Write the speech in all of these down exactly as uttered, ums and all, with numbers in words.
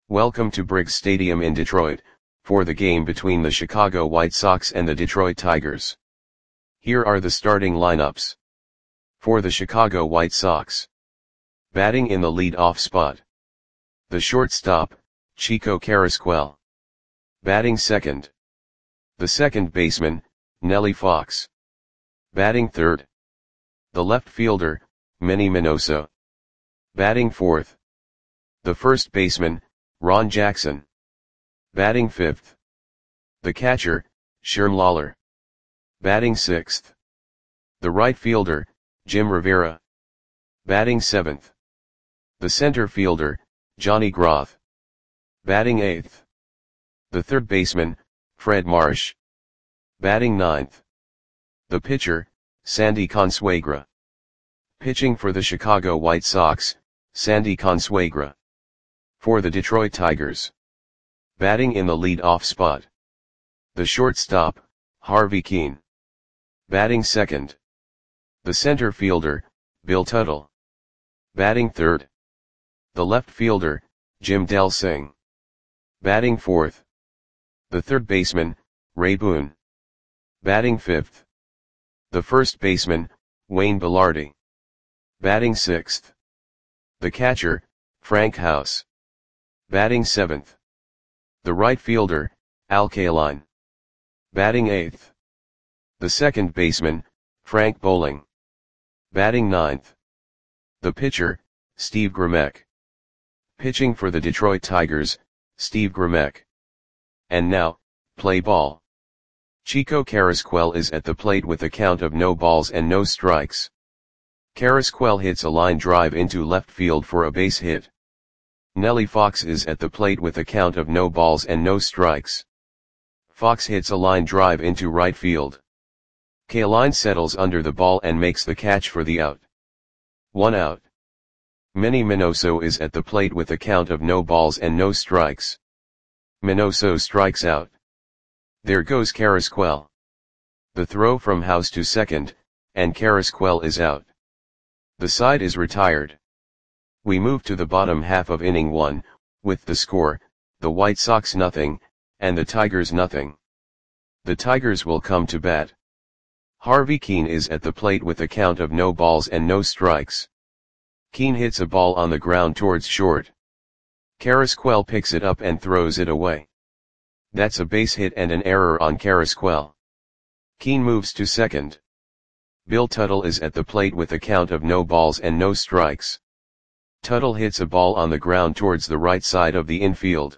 Welcome to Briggs Stadium in Detroit, for the game between the Chicago White Sox and the Detroit Tigers. Here are the starting lineups. For the Chicago White Sox. Batting in the lead-off spot. The shortstop, Chico Carrasquel. Batting second. The second baseman, Nellie Fox. Batting third. The left fielder, Manny Minoso. Batting fourth. The first baseman, Ron Jackson. Batting fifth. The catcher, Sherm Lawler. Batting sixth. The right fielder, Jim Rivera. Batting seventh. The center fielder, Johnny Groth. Batting eighth. The third baseman, Fred Marsh. Batting ninth. The pitcher, Sandy Consuegra. Pitching for the Chicago White Sox, Sandy Consuegra. For the Detroit Tigers. Batting in the lead-off spot. The shortstop, Harvey Kuenn. Batting second. The center fielder, Bill Tuttle. Batting third. The left fielder, Jim Delsing. Batting fourth. The third baseman, Ray Boone. Batting fifth. The first baseman, Wayne Belardi. Batting sixth. The catcher, Frank House. Batting seventh. The right fielder, Al Kaline. Batting eighth. The second baseman, Frank Bowling. Batting ninth. The pitcher, Steve Grimek. Pitching for the Detroit Tigers, Steve Grimek. And now, play ball. Chico Carrasquel is at the plate with a count of no balls and no strikes. Carrasquel hits a line drive into left field for a base hit. Nellie Fox is at the plate with a count of no balls and no strikes. Fox hits a line drive into right field. Kaline settles under the ball and makes the catch for the out. One out. Manny Minoso is at the plate with a count of no balls and no strikes. Minoso strikes out. There goes Carrasquel. The throw from House to second, and Carrasquel is out. The side is retired. We move to the bottom half of inning one, with the score, the White Sox nothing, and the Tigers nothing. The Tigers will come to bat. Harvey Kuenn is at the plate with a count of no balls and no strikes. Kuenn hits a ball on the ground towards short. Carrasquel picks it up and throws it away. That's a base hit and an error on Carrasquel. Kuenn moves to second. Bill Tuttle is at the plate with a count of no balls and no strikes. Tuttle hits a ball on the ground towards the right side of the infield.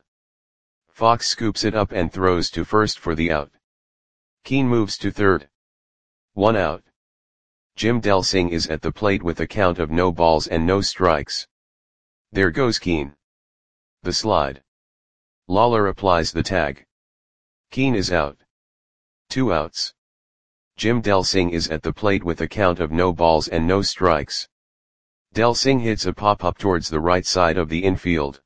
Fox scoops it up and throws to first for the out. Kuenn moves to third. One out. Jim Delsing is at the plate with a count of no balls and no strikes. There goes Kuenn. The slide. Lawler applies the tag. Kuenn is out. Two outs. Jim Delsing is at the plate with a count of no balls and no strikes. Delsing hits a pop-up towards the right side of the infield.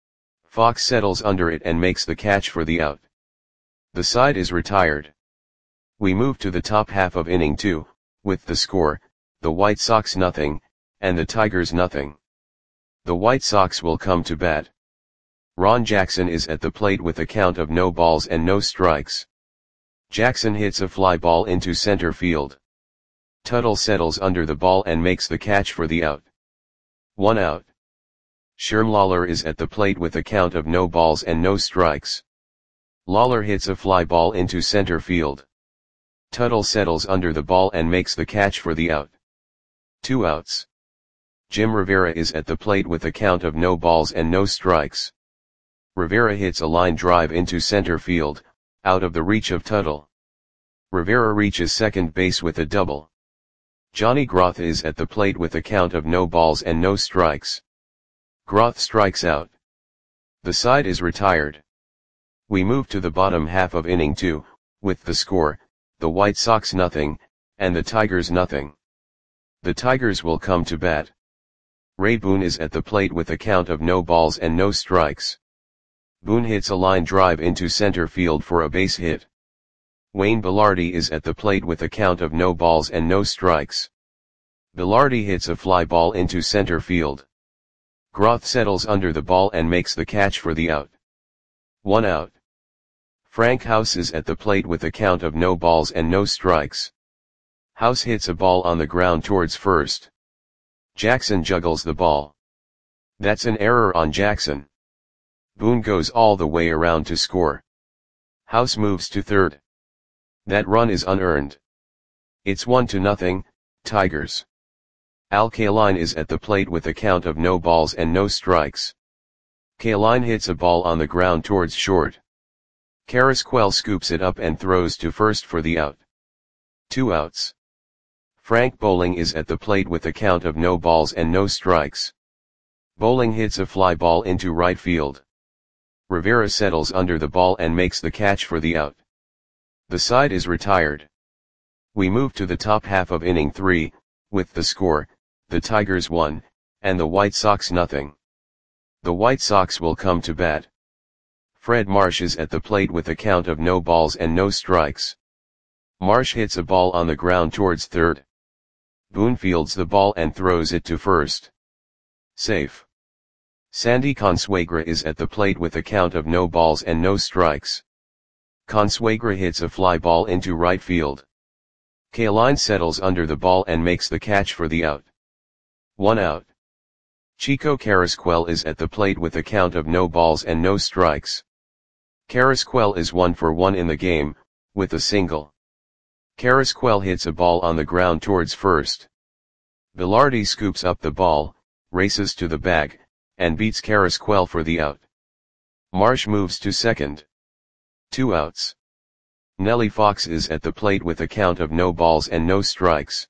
Fox settles under it and makes the catch for the out. The side is retired. We move to the top half of inning two, with the score, the White Sox nothing, and the Tigers nothing. The White Sox will come to bat. Ron Jackson is at the plate with a count of no balls and no strikes. Jackson hits a fly ball into center field. Tuttle settles under the ball and makes the catch for the out. One out. Sherm Lawler is at the plate with a count of no balls and no strikes. Lawler hits a fly ball into center field. Tuttle settles under the ball and makes the catch for the out. Two outs. Jim Rivera is at the plate with a count of no balls and no strikes. Rivera hits a line drive into center field, out of the reach of Tuttle. Rivera reaches second base with a double. Johnny Groth is at the plate with a count of no balls and no strikes. Groth strikes out. The side is retired. We move to the bottom half of inning two, with the score, the White Sox nothing, and the Tigers nothing. The Tigers will come to bat. Ray Boone is at the plate with a count of no balls and no strikes. Boone hits a line drive into center field for a base hit. Wayne Belardi is at the plate with a count of no balls and no strikes. Belardi hits a fly ball into center field. Groth settles under the ball and makes the catch for the out. One out. Frank House is at the plate with a count of no balls and no strikes. House hits a ball on the ground towards first. Jackson juggles the ball. That's an error on Jackson. Boone goes all the way around to score. House moves to third. That run is unearned. It's one to nothing, Tigers. Al Kaline is at the plate with a count of no balls and no strikes. Kaline hits a ball on the ground towards short. Carrasquel scoops it up and throws to first for the out. Two outs. Frank Bowling is at the plate with a count of no balls and no strikes. Bowling hits a fly ball into right field. Rivera settles under the ball and makes the catch for the out. The side is retired. We move to the top half of inning three, with the score, the Tigers one, and the White Sox nothing. The White Sox will come to bat. Fred Marsh is at the plate with a count of no balls and no strikes. Marsh hits a ball on the ground towards third. Boone fields the ball and throws it to first. Safe. Sandy Consuegra is at the plate with a count of no balls and no strikes. Consuegra hits a fly ball into right field. Kaline settles under the ball and makes the catch for the out. One out. Chico Carrasquel is at the plate with a count of no balls and no strikes. Carrasquel is one for one in the game, with a single. Carrasquel hits a ball on the ground towards first. Velarde scoops up the ball, races to the bag, and beats Carrasquel for the out. Marsh moves to second. Two outs. Nellie Fox is at the plate with a count of no balls and no strikes.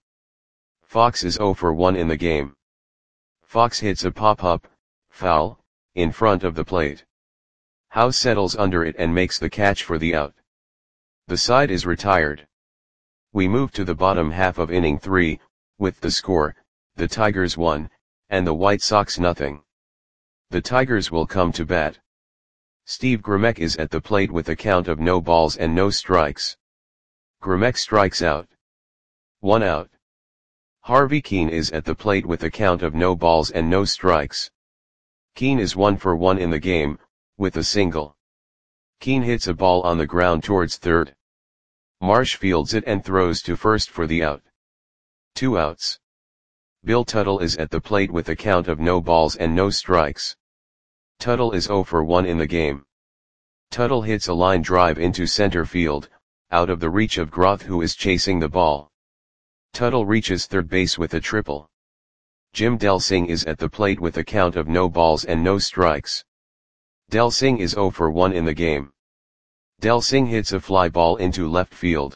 Fox is zero for one in the game. Fox hits a pop-up, foul, in front of the plate. House settles under it and makes the catch for the out. The side is retired. We move to the bottom half of inning three, with the score, the Tigers one, and the White Sox nothing. The Tigers will come to bat. Steve Gramek is at the plate with a count of no balls and no strikes. Gramek strikes out. One out. Harvey Keene is at the plate with a count of no balls and no strikes. Keene is one for one in the game, with a single. Keene hits a ball on the ground towards third. Marsh fields it and throws to first for the out. Two outs. Bill Tuttle is at the plate with a count of no balls and no strikes. Tuttle is zero for one in the game. Tuttle hits a line drive into center field, out of the reach of Groth, who is chasing the ball. Tuttle reaches third base with a triple. Jim Delsing is at the plate with a count of no balls and no strikes. Delsing is zero for one in the game. Delsing hits a fly ball into left field.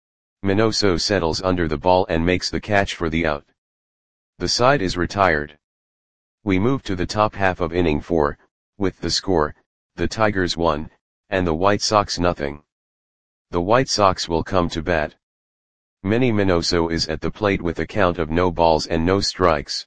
Minoso settles under the ball and makes the catch for the out. The side is retired. We move to the top half of inning four, with the score, the Tigers one, and the White Sox nothing. The White Sox will come to bat. Manny Minoso is at the plate with a count of no balls and no strikes.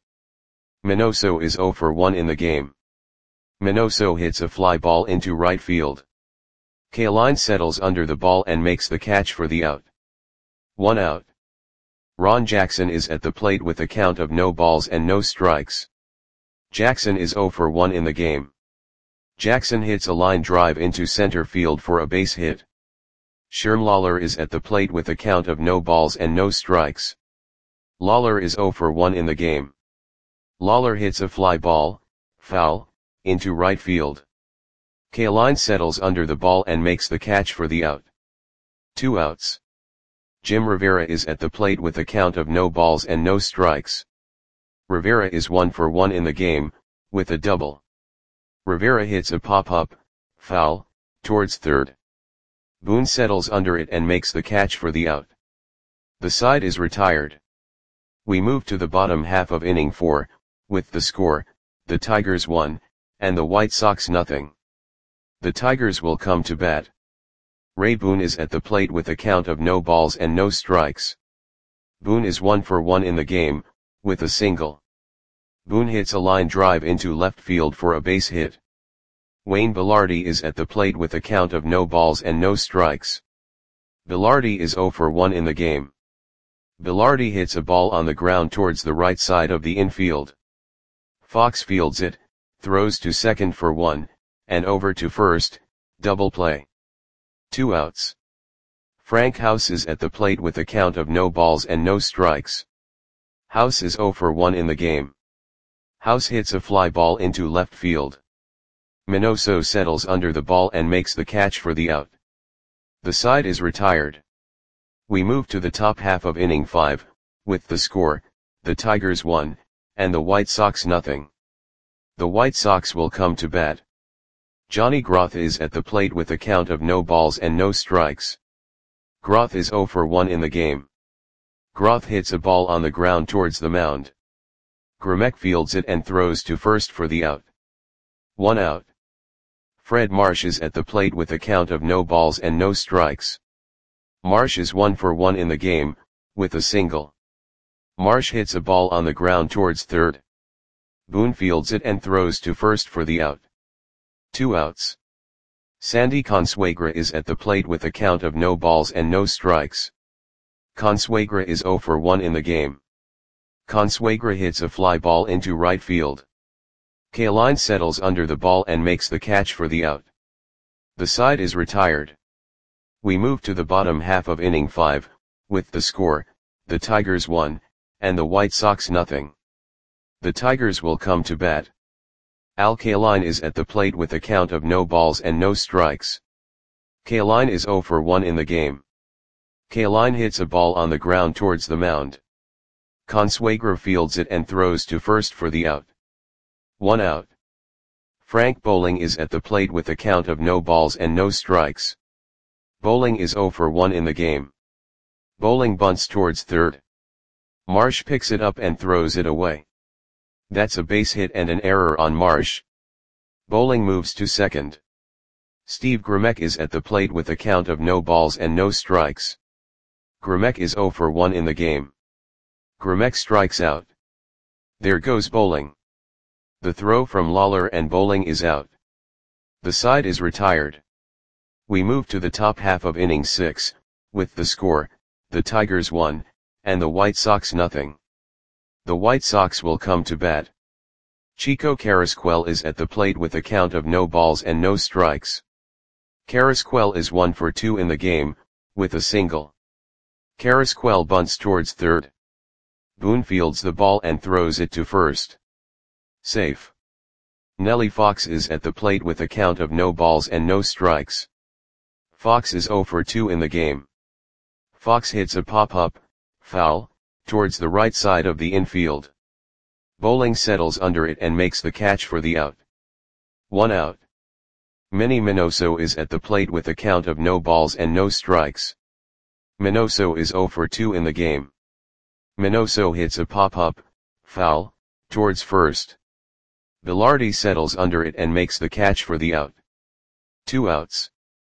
Minoso is zero for one in the game. Minoso hits a fly ball into right field. Kaline settles under the ball and makes the catch for the out. One out. Ron Jackson is at the plate with a count of no balls and no strikes. Jackson is zero for one in the game. Jackson hits a line drive into center field for a base hit. Sherm Lawler is at the plate with a count of no balls and no strikes. Lawler is zero for one in the game. Lawler hits a fly ball, foul, into right field. Kaline settles under the ball and makes the catch for the out. Two outs. Jim Rivera is at the plate with a count of no balls and no strikes. Rivera is one for one in the game, with a double. Rivera hits a pop-up, foul, towards third. Boone settles under it and makes the catch for the out. The side is retired. We move to the bottom half of inning four, with the score, the Tigers one, and the White Sox nothing. The Tigers will come to bat. Ray Boone is at the plate with a count of no balls and no strikes. Boone is one for one in the game, with a single. Boone hits a line drive into left field for a base hit. Wayne Velarde is at the plate with a count of no balls and no strikes. Velarde is zero for one in the game. Velarde hits a ball on the ground towards the right side of the infield. Fox fields it, throws to second for one, and over to first, double play. Two outs. Frank House is at the plate with a count of no balls and no strikes. House is oh for one in the game. House hits a fly ball into left field. Minoso settles under the ball and makes the catch for the out. The side is retired. We move to the top half of inning five, with the score, the Tigers one, and the White Sox nothing. The White Sox will come to bat. Johnny Groth is at the plate with a count of no balls and no strikes. Groth is oh for one in the game. Groth hits a ball on the ground towards the mound. Gromec fields it and throws to first for the out. One out. Fred Marsh is at the plate with a count of no balls and no strikes. Marsh is one for one in the game, with a single. Marsh hits a ball on the ground towards third. Boone fields it and throws to first for the out. Two outs. Sandy Consuegra is at the plate with a count of no balls and no strikes. Consuegra is oh for one in the game. Consuegra hits a fly ball into right field. Kaline settles under the ball and makes the catch for the out. The side is retired. We move to the bottom half of inning five, with the score, the Tigers one, and the White Sox nothing. The Tigers will come to bat. Al Kaline is at the plate with a count of no balls and no strikes. Kaline is oh for one in the game. Kaline hits a ball on the ground towards the mound. Consuegra fields it and throws to first for the out. One out. Frank Bowling is at the plate with a count of no balls and no strikes. Bowling is oh for one in the game. Bowling bunts towards third. Marsh picks it up and throws it away. That's a base hit and an error on Marsh. Bowling moves to second. Steve Gromec is at the plate with a count of no balls and no strikes. Gromec is oh for one in the game. Gromec strikes out. There goes Bowling. The throw from Lawler and Bowling is out. The side is retired. We move to the top half of inning six, with the score, the Tigers one, and the White Sox nothing. The White Sox will come to bat. Chico Carrasquel is at the plate with a count of no balls and no strikes. Carrasquel is one for two in the game, with a single. Carrasquel bunts towards third. Boone fields the ball and throws it to first. Safe. Nellie Fox is at the plate with a count of no balls and no strikes. Fox is oh for two in the game. Fox hits a pop-up, foul, towards the right side of the infield. Bowling settles under it and makes the catch for the out. One out. Manny Minoso is at the plate with a count of no balls and no strikes. Minoso is oh for two in the game. Minoso hits a pop-up, foul, towards first. Velarde settles under it and makes the catch for the out. Two outs.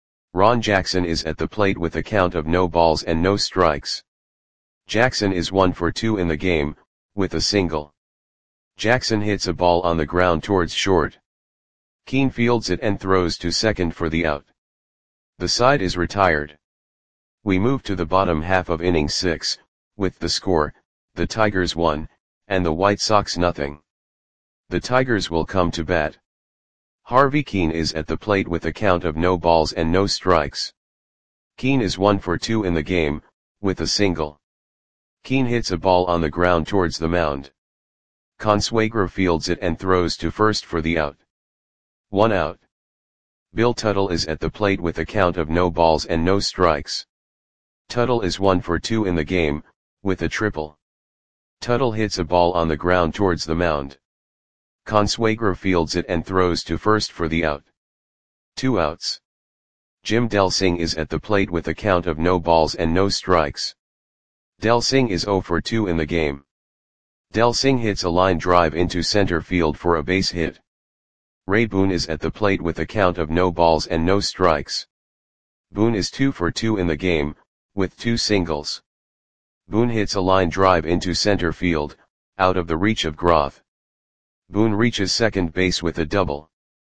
Ron Jackson is at the plate with a count of no balls and no strikes. Jackson is one for two in the game, with a single. Jackson hits a ball on the ground towards short. Keane fields it and throws to second for the out. The side is retired. We move to the bottom half of inning six, with the score, the Tigers one, and the White Sox nothing. The Tigers will come to bat. Harvey Keane is at the plate with a count of no balls and no strikes. Keane is one for two in the game, with a single. Keane hits a ball on the ground towards the mound. Consuegra fields it and throws to first for the out. One out. Bill Tuttle is at the plate with a count of no balls and no strikes. Tuttle is one for two in the game, with a triple. Tuttle hits a ball on the ground towards the mound. Consuegra fields it and throws to first for the out. Two outs. Jim Delsing is at the plate with a count of no balls and no strikes. Delsing is oh for two in the game. Delsing hits a line drive into center field for a base hit. Ray Boone is at the plate with a count of no balls and no strikes. Boone is two for two in the game, with two singles. Boone hits a line drive into center field, out of the reach of Groth. Boone reaches second base with a double.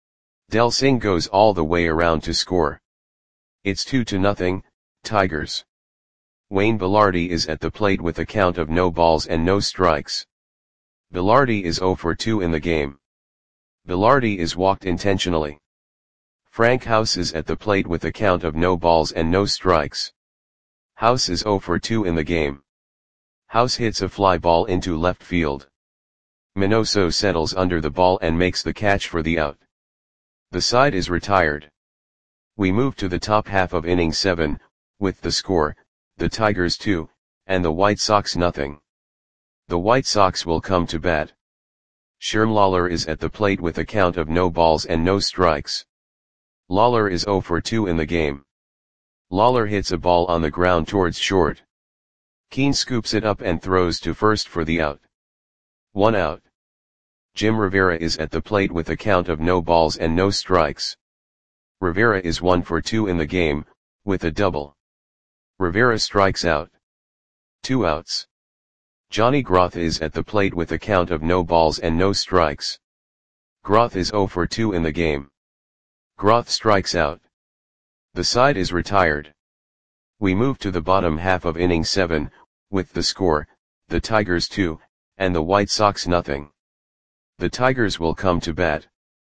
Delsing goes all the way around to score. It's two to nothing, Tigers. Wayne Velarde is at the plate with a count of no balls and no strikes. Velarde is oh for two in the game. Velarde is walked intentionally. Frank House is at the plate with a count of no balls and no strikes. House is zero for two in the game. House hits a fly ball into left field. Minoso settles under the ball and makes the catch for the out. The side is retired. We move to the top half of inning seven, with the score, the Tigers two, and the White Sox nothing. The White Sox will come to bat. Sherm Lawler is at the plate with a count of no balls and no strikes. Lawler is zero for two in the game. Lawler hits a ball on the ground towards short. Keane scoops it up and throws to first for the out. One out. Jim Rivera is at the plate with a count of no balls and no strikes. Rivera is one for two in the game, with a double. Rivera strikes out. Two outs. Johnny Groth is at the plate with a count of no balls and no strikes. Groth is zero for two in the game. Groth strikes out. The side is retired. We move to the bottom half of inning seven, with the score, the Tigers two, and the White Sox nothing. The Tigers will come to bat.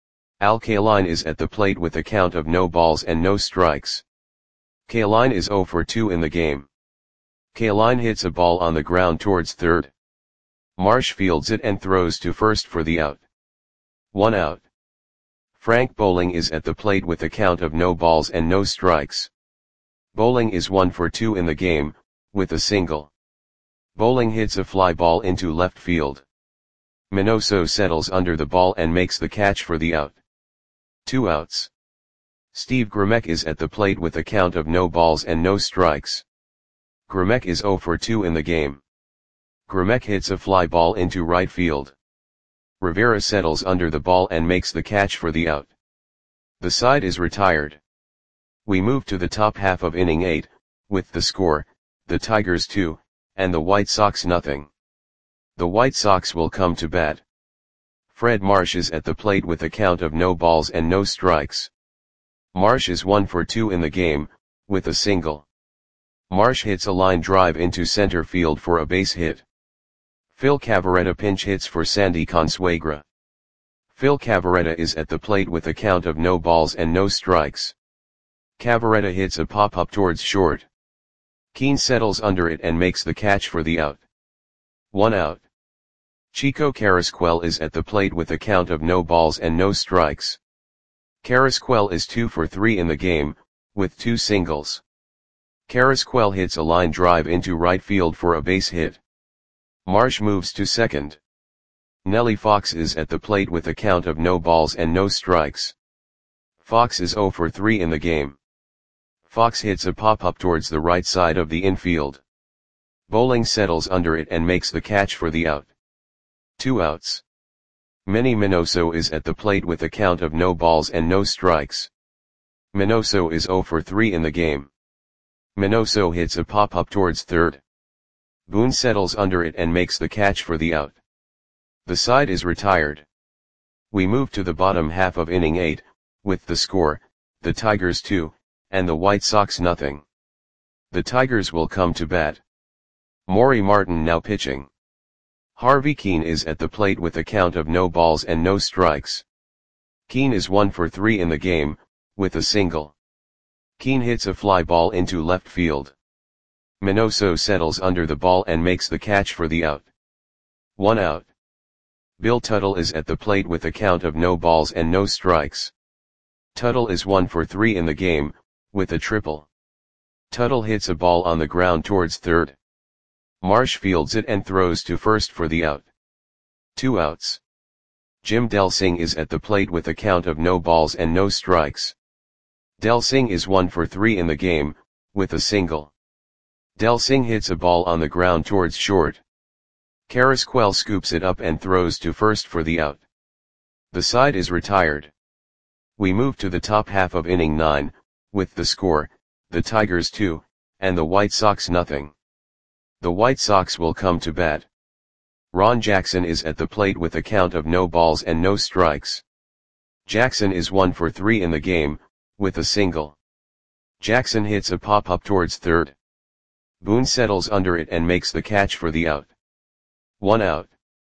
Al Kaline is at the plate with a count of no balls and no strikes. Kaline is zero for two in the game. Kaline hits a ball on the ground towards third. Marsh fields it and throws to first for the out. One out. Frank Bowling is at the plate with a count of no balls and no strikes. Bowling is one for two in the game, with a single. Bowling hits a fly ball into left field. Minoso settles under the ball and makes the catch for the out. Two outs. Steve Grimek is at the plate with a count of no balls and no strikes. Grimek is zero for two in the game. Grimek hits a fly ball into right field. Rivera settles under the ball and makes the catch for the out. The side is retired. We move to the top half of inning eight, with the score, the Tigers two, and the White Sox nothing. The White Sox will come to bat. Fred Marsh is at the plate with a count of no balls and no strikes. Marsh is one for two in the game, with a single. Marsh hits a line drive into center field for a base hit. Phil Cavarretta pinch hits for Sandy Consuegra. Phil Cavarretta is at the plate with a count of no balls and no strikes. Cavarretta hits a pop-up towards short. Keane settles under it and makes the catch for the out. One out. Chico Carrasquel is at the plate with a count of no balls and no strikes. Carrasquel is two for three in the game, with two singles. Carrasquel hits a line drive into right field for a base hit. Marsh moves to second. Nellie Fox is at the plate with a count of no balls and no strikes. Fox is zero for three in the game. Fox hits a pop-up towards the right side of the infield. Bowling settles under it and makes the catch for the out. Two outs. Manny Minoso is at the plate with a count of no balls and no strikes. Minoso is zero for three in the game. Minoso hits a pop-up towards third. Boone settles under it and makes the catch for the out. The side is retired. We move to the bottom half of inning eight, with the score, the Tigers two, and the White Sox nothing. The Tigers will come to bat. Maury Martin now pitching. Harvey Keane is at the plate with a count of no balls and no strikes. Keane is one for three in the game, with a single. Keane hits a fly ball into left field. Minoso settles under the ball and makes the catch for the out. One out. Bill Tuttle is at the plate with a count of no balls and no strikes. Tuttle is one for three in the game, with a triple. Tuttle hits a ball on the ground towards third. Marsh fields it and throws to first for the out. Two outs. Jim Delsing is at the plate with a count of no balls and no strikes. Delsing is one for three in the game, with a single. Delsing hits a ball on the ground towards short. Carrasquel scoops it up and throws to first for the out. The side is retired. We move to the top half of inning nine, with the score, the Tigers two, and the White Sox nothing. The White Sox will come to bat. Ron Jackson is at the plate with a count of no balls and no strikes. Jackson is one for three in the game, with a single. Jackson hits a pop-up towards third. Boone settles under it and makes the catch for the out. One out.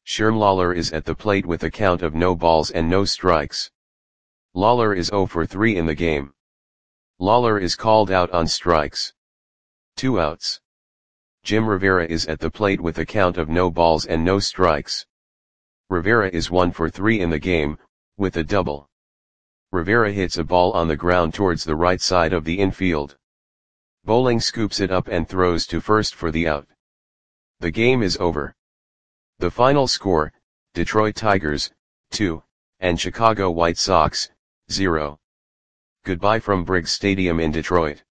Sherm Lawler is at the plate with a count of no balls and no strikes. Lawler is zero for three in the game. Lawler is called out on strikes. Two outs. Jim Rivera is at the plate with a count of no balls and no strikes. Rivera is one for three in the game, with a double. Rivera hits a ball on the ground towards the right side of the infield. Bowling scoops it up and throws to first for the out. The game is over. The final score, Detroit Tigers, two, and Chicago White Sox, zero. Goodbye from Briggs Stadium in Detroit.